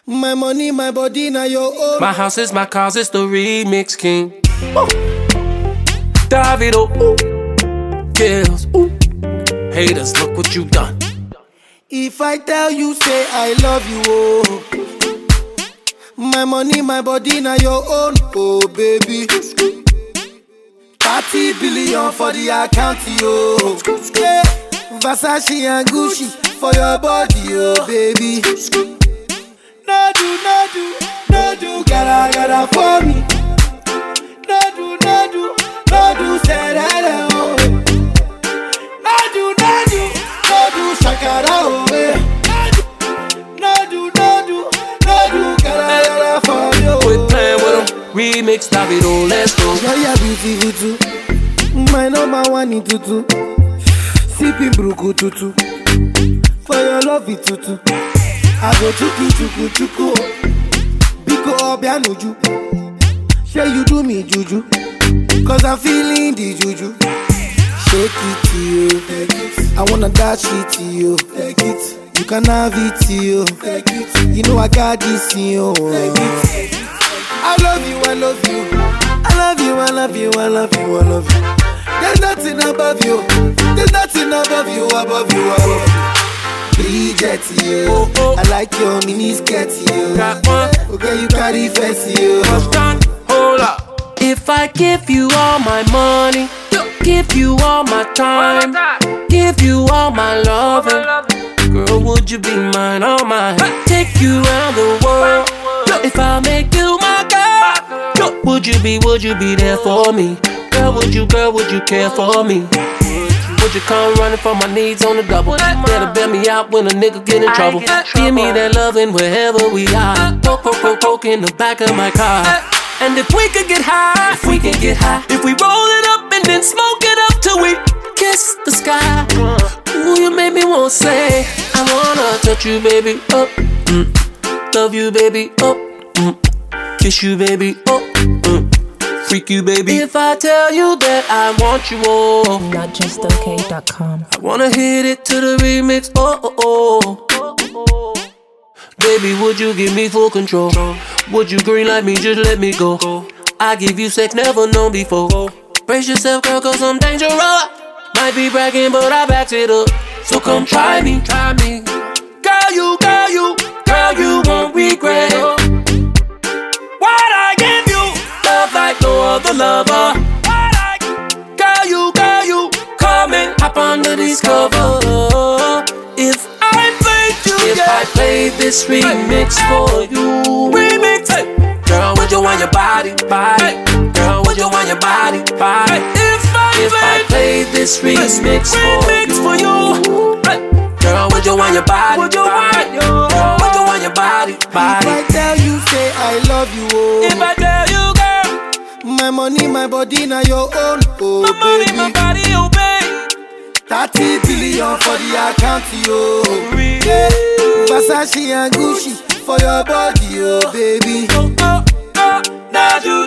My money, my body, now your own. My house is my cause, it's the remix king. Ooh. Davido, ooh. Kills, ooh. Haters, look what you done. If I tell you, say I love you, oh. My money, my body, now your own, oh baby. 30 billion for the account, yo. Yeah. Versace and Gucci for your body, oh baby. No do, gotta for me. No do, say that, oh. No do, shakara, oh. No do, gotta for you. Quit playing with them, remix Davido, let's go. Yeah, you're beautiful too. My number one in tutu. Sipping bruku tutu. For your love it tutu. I go chuku. Biko obianuju. Say you do me juju. Cause I'm feeling the juju. Shake it to you. I wanna dash it to you. Take it. You can have it to you. Take it. You know I got this in you. Take it. I love you. There's nothing above you. Above you. Bridget, you. I like your mini skirt, you. Got one. Okay, you carry fancy, you. Hold up. If I give you all my money, give you all my time, give you all my loving, girl, would you be mine, all mine? Take you around the world. If I make you my girl, would you be there for me? Girl, would you care for me? Would you come running for my needs on the double? Better bail me out when a nigga get in trouble. Give me that loving wherever we are. Poke in the back of my car. And if we could get high, if we roll it up and then smoke it up till we kiss the sky. Ooh, you made me wanna say, I wanna touch you, baby, up. Love you, baby, up. Kiss you, baby, up. Freak you, baby. If I tell you that I want you all, NotJustOK.com. I wanna hit it to the remix, oh. Baby, would you give me full control? Would you green like me, just let me go? I give you sex never known before. Brace yourself, girl, cause I'm dangerous. Might be bragging, but I backed it up. So come try me. Girl, you won't regret. What I give you, love like no other lover. Girl, you, come and hop under these covers. If I play this remix for you, girl, would you want your body? Girl, would you want your body? If I play this remix for you, girl, would you want your body? Girl, would you want your body? If I tell you, say I love you, oh. If I tell you, girl, my money, my body, now your own, oh my money, baby. my body, oh baby. 30 billion for the account, yo. Yeah. Versace and Gucci for your body, oh baby. Now do,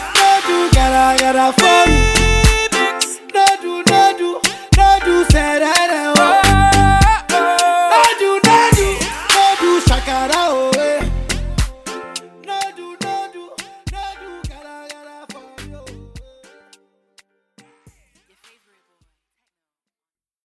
gotta for me. No do, say that.